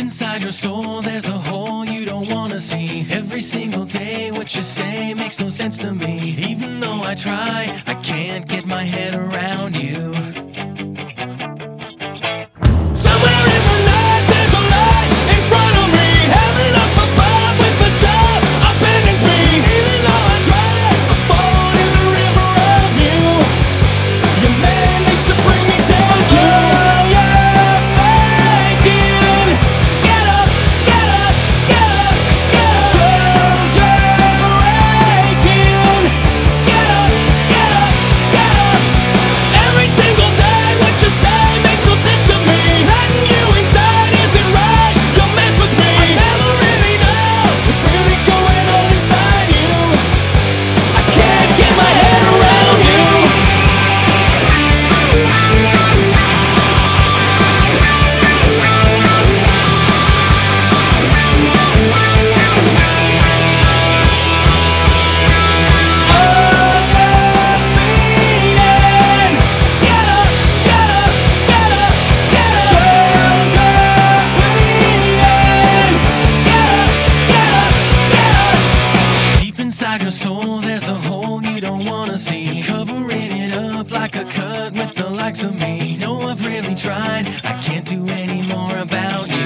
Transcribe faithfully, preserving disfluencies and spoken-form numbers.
inside your soul, there's a hole you don't wanna see. Every single day, what you say makes no sense to me. Even though I try, I can't get my head around you. Somewhere in the night, there's a light in front of me. Heaven up above with a shout abandons me. Even though I try, I fall in the river of you. You managed to bring me down to your faking. Get up, get up, get up, get up. Shows you're breaking. Get up, get up, get up. Every single day, what you say makes no sense to me. Letting you inside isn't right. You'll mess with me. I never really know what's really going on inside you. I can't get my head around you. Inside your soul, there's a hole you don't wanna see. You're covering it up like a cut with the likes of me. No, I've really tried. I can't do any more about you.